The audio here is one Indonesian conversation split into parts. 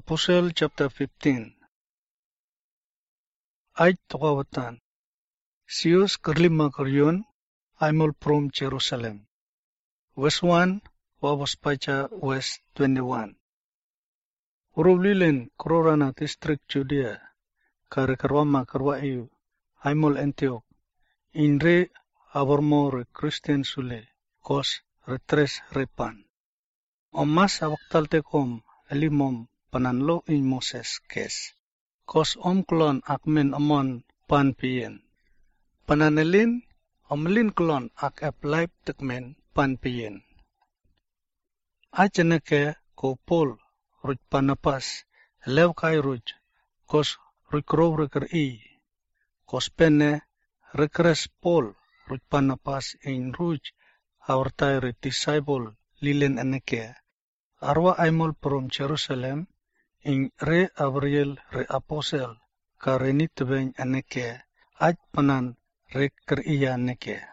Apostle chapter 15. Ayat Tawatan. Sius kerlima keryon, Aimol from Jerusalem. Verse 1, Wabas Pacha, verse 21. Urublilen Kororana district Judea, Kare Karwama Karwaiu, Aimol Antioch, Inre Abormore Christian Sule, Kos Retres Repan. Omas awaktaltekom elimom pananlo in Moses kes. Kos klon akmen amon pan pien. Pananelin omlin klon ak aplaip tekmen pan pien. Acheneke ko pol ruj panapas lew kai ruj kos rukro reker I. Kos pene rekres pol ruj panapas in ruj awartai re disciple lilen eneke. Arwa aimol from Jerusalem in re Abriel re apostle ka renit ben aneke aj panan re iya neke.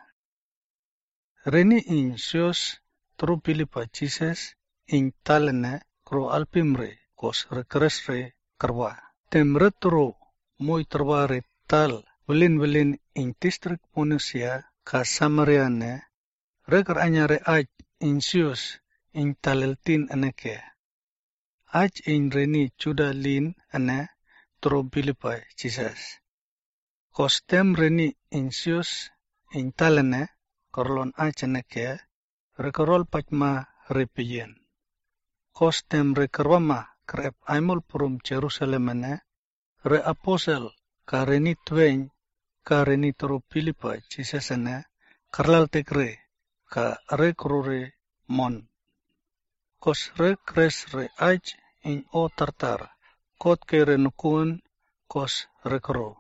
Reni in sios tru Pilipa Jesus in talene kro alpimre kos re kresre karwa. Tem retro moi terwa re tal welin in district Ponesia ka Samaria ne re anya re aj in sios in taleltin aneke. Aj in reni Juda lin ane tro Pilipa Jesus. Kostem reni in sius in talene korlon aj aneke rekorol pachma repien. Kostem rekorwama krep aimol prum Jerusalem ane re apostle ka reni twain ka reni tro Pilipa Jesus ane karlal tekre ka re krore mon. Kos re kres re aj in o tartar, kot ke re nukun kos re kro.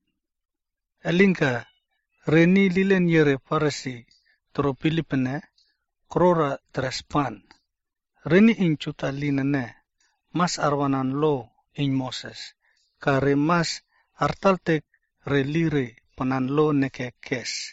Elinka reni lilen yere parasi tro Pilipene krora trespan. Reni in chuta linene mas arwanan lo in Moses. Ka re mas artaltek re lire panan lo neke kes.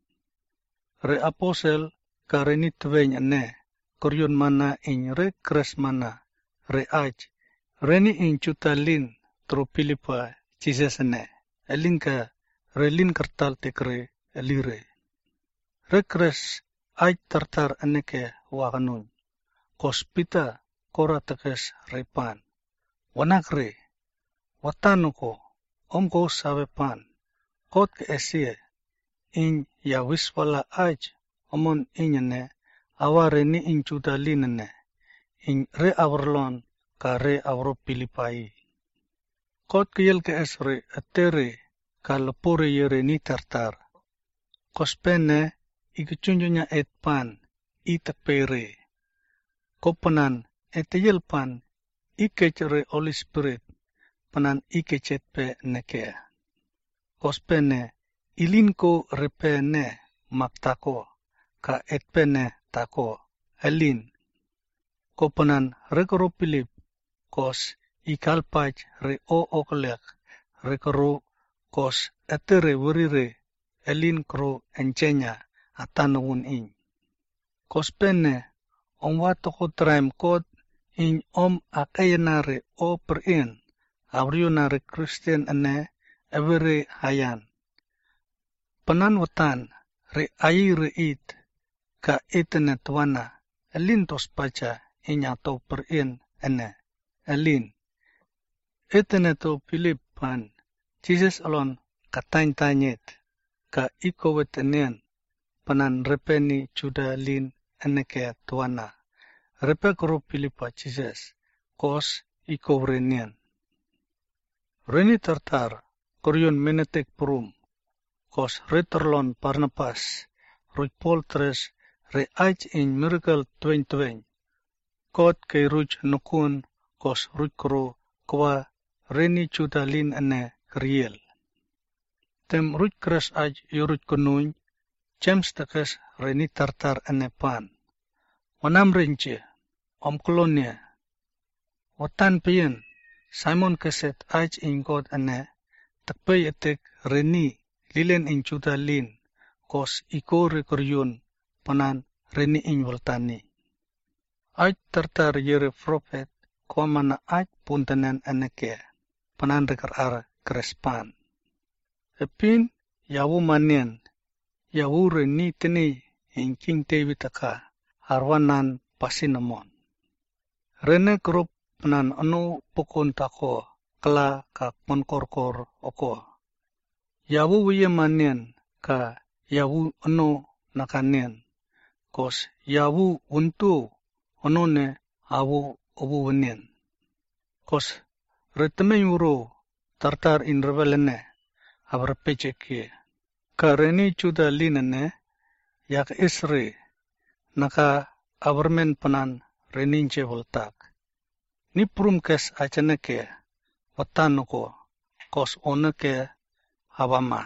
Re apostle ka reni twain ane koryon mana in re kres mana re aj reni in chuta lin tro Pilipa Jesus ane elinka re lin kartal tekre elire. Re kres aj tartar aneke wakanun. Kospita kora tekes repan. Wanakre watanuko omko sabe pan. Kot ke esie in ya wiswala aj omon inyane awareni in chuta linene. In re awarlon ka re awro Pilipai. Kot kiyel ke esre atere ka lepore yere ni tartar. Kospene ikichunjunya et pan itakpere. Kopanan eteyel pan ikechere Holy Spirit panan ikechet pe neke. Kospene ilinko repene maktako ka etpene tako elin. Kopanan rekoro Pilip kos ikalpaj re o oklek rekoro kos etere werire elin kro enchenya atanungun in. Kospene watoko traim kot in akayenare o perin avrionare Christian ane evere hayan. Panan watan re ayire it ka etene tuana elin tos pacha inyato perin ene elin. Etene to Pilipan Jesus alon katany-tanyet ka ikowet enen panan repeni Juda lin eneke tuana. Repe koro Pilipa Jesus kos ikowrenian. Reni tartar koryon menetek prum kos reterlon Barnabas ruj Paul tres re aj in miracle twain. Kot ke ruj nukun kos ruj koro kwa reni Juda lin ane kriel. Tem ruj kres aj yoruj kununy James tekes reni tartar ane pan. Wanam renche kolonia. Watan pien Simon keset aj in God ane takpay etek reni lilen in Juda lin kos iko rekoryon panan reni in waltani. Aj tartar yere prophet kwa mana aj puntanen aneke panan rekar ar Crespan. Epin yawu manien yawu reni teni in King David aka arwanan pasinamon. Rene grup panan anu pukun tako kala ka ponkorkor oko. Yawu wiye manien ka yawu anu nakanien. Kos yawu untu onone awu obu wenien. Kos reteme yuro tartar in rebelene abrapecheke. Ka reni chuda linene yak isri naka abermen panan reninche voltak. Ni prum kes achaneke watanoko kos oneke abama.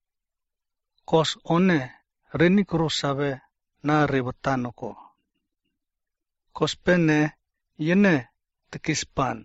Kos one reni kuro sabe na rewatanoko. Kos pene yene tekispan.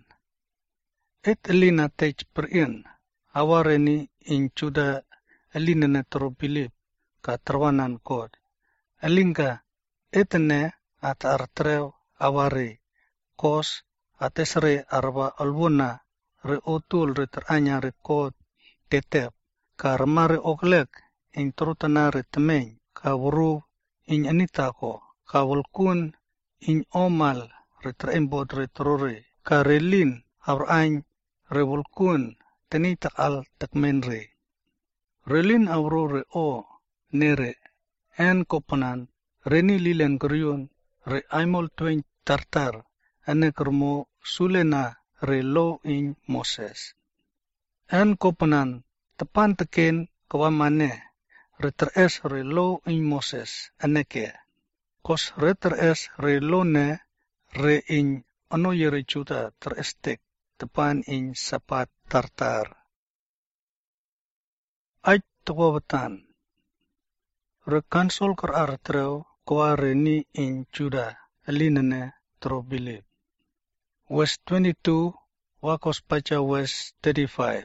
Et elina tej perin awareni in chuda elinene terobilip ka terwanan kod. Elinga etene at artrew awari kos atesre arba albuna re otul re teranya re kod tetep ka remare oklek in terutana re temeng ka wuru in anitako ka wulkun in omal re terembod re terore ka relin abrain re wulkun teni takal takmen re. Relin awro re o nere en kopanan reni lilen gerion re aimol twain tartar ane kermo sulena re lo in Moses. En kopanan tepan teken kawamane re teres re lo in Moses aneke. Kos re teres re lo ne re in ano yere chuta terestek tepan in sapat tartar. Aj tawabatan. Re kansol kar artreo kwa reni in Juda alinane trobilip. Verse 22 wakos pacha verse 35.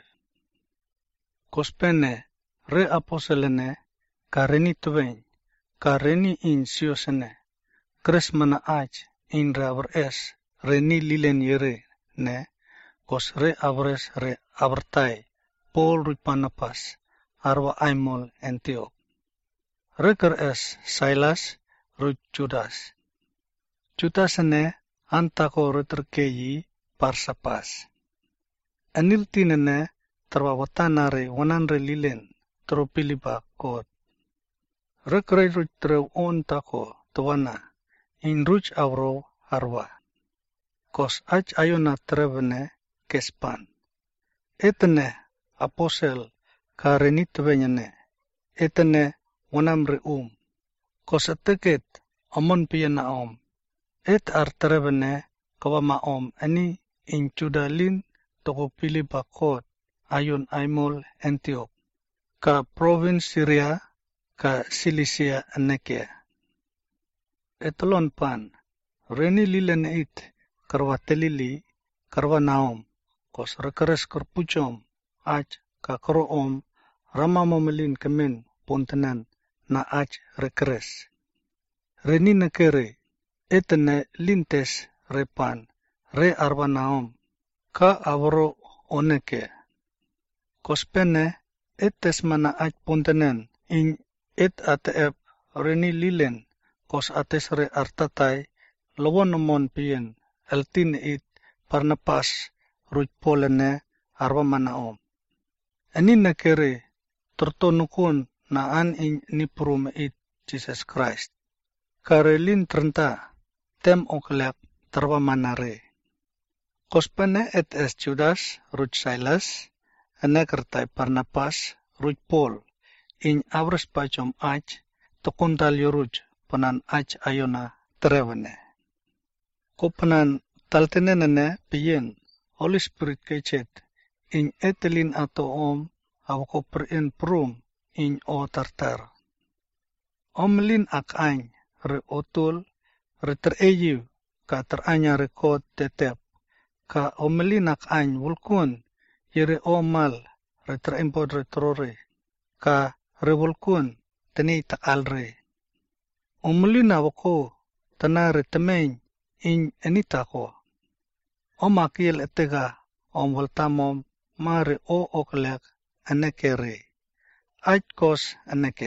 Kospene re aposelene ka reni tuwen ka reni in siosene kres mana aj in rabar es reni lilen yere ne kos re abres re abertai Paul rupanapas arwa aimol Antioch. Reker es Silas rut Judas. Judasene antako reterkeyi parsapas. Aniltinene terwawatanare wananre lilen tropiliba kot. Rekre rut trew on tako tawana in ruch avro arwa. Kos aj ayona trevene kespan. Etene aposel ka renitvenyane. Etene wanamre kosateket omon piyana et arterevene kawama ani in Judalin toko pili bakot ayon aimol Antioch ka province Syria ka Cilicia aneke. Etolon pan reni lilen it karwa telili karwa naom kos rekeres kerpuchom aj ka kroom ramamomelin kemen pontenan na aj rekres. Reni nekere etene lintes repan re arbanaom ka avro oneke. Kospene etes mana aj pontenen in et atep reni lilen kos ates re artatai lawanomon pien eltin it parnapas ruj polene arbamanaom. Ani nekere tertonukun na an in niprum it Jesus Christ. Karelin trenta tem oklek terwa manare. Kospene et es Judas ruj Silas ane kertai Barnabas ruj Paul in abres pachom aj tokuntal yoruj panan aj ayona terevene. Kopanan taltenenene piyen Holy Spirit kechet in etelin ato awako perin prum in o tartar. Omlin ak ain re otul re tereyu ka teranya rekod tetep ka omlin ak ain wulkun yere omal re terempod re trore ka re wulkun teni takal re. Omlin awako tana re temeng in enitako. Omakil etega voltamom mare o oklek aneke re. Kos aneke.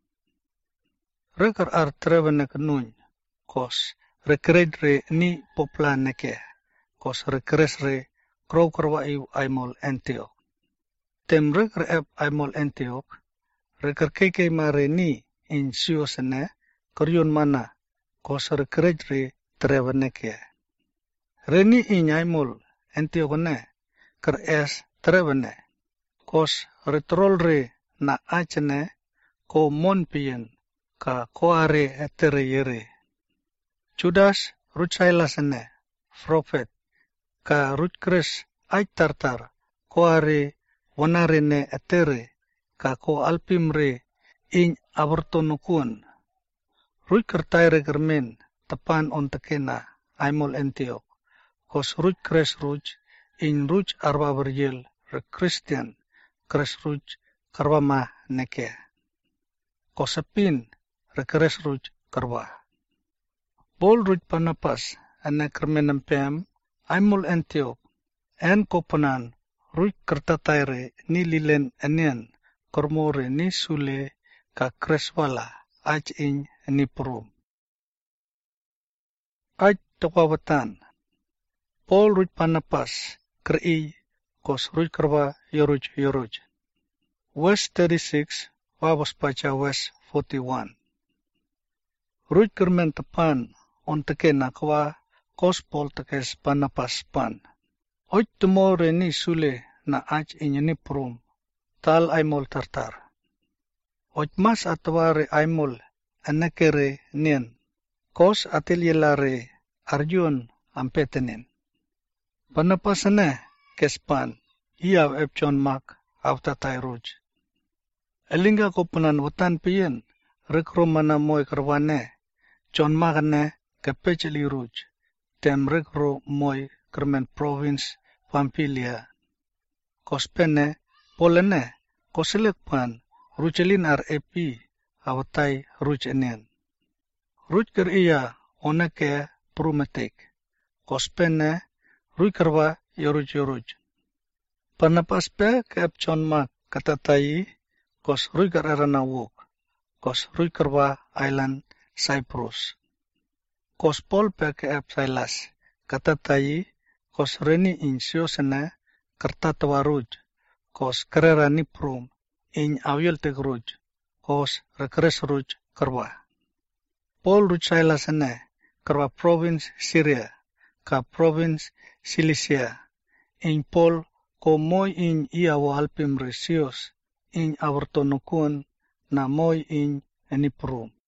Rekar trevenek nun kos rekred re ni popla neke. Kos rekres re krokerwa iu aimol Antioch. Tem rekar aimol Antioch. Rekar keke mare ni in siosene koryon mana kos rekred re treveneke. Reni in aimol Antioch ne ker es trevene. Kos retrol re na achene ko monpien ka koare etere yere. Judas Rutsailas ne prophet ka rutkres ay tartar koare wanare ne etere ka ko alpimre in abortonukun. Rutkertaire germen tapan on tekena aimol Antioch. Kos rutkres ruj in ruj arba berjel re Christian kres ruj karwama neke. Kosapin re kres ruj karwa. Bol ruj panapas ane kermenam pem aimol Antioch en kopanan ruj kertataire ni lilen enian kormore ni sule ka kreswala aj in ni prum. Aj tokwawatan. Pol ruj panapas keri kos ruj karwa yoruj. Verse 36 wabos baca verse 41. Ruj kermen tepan on teke nakwa kos Pol tekes panapas pan. Oj temore ni sule na aj inyani prum tal aimol tartar. Oj mas atware aimol anekere nien kos ateljelare arjun ampetenin. Panapasane kespan iaw epchon mak avtatai ruj. Elinga kopanan watan piyen rekromana moy karwane John magane kapecheli ruj. Tem rekro moy kermen province Pamphylia. Kospene polene koselekpan rujelin ar epi avatai ruj enen. Ruj ker iya oneke prumetek. Kospene ruj kerwa yoruj. Panapas pe kep John mak katatai kos ruj ker arana wok. Kos ruj kerwa island Cyprus. Kos Pol pe kep Silas katatai kos reni in siosene kertatawa ruj. Kos kerera ni prum in awyel tek ruj. Kos rekres ruj kerwa. Pol ruj Silas ene kerwa province Syria ka province Cilicia. In Pol ko moy in iawo alpim resios in abortonukun na moy in eniprum.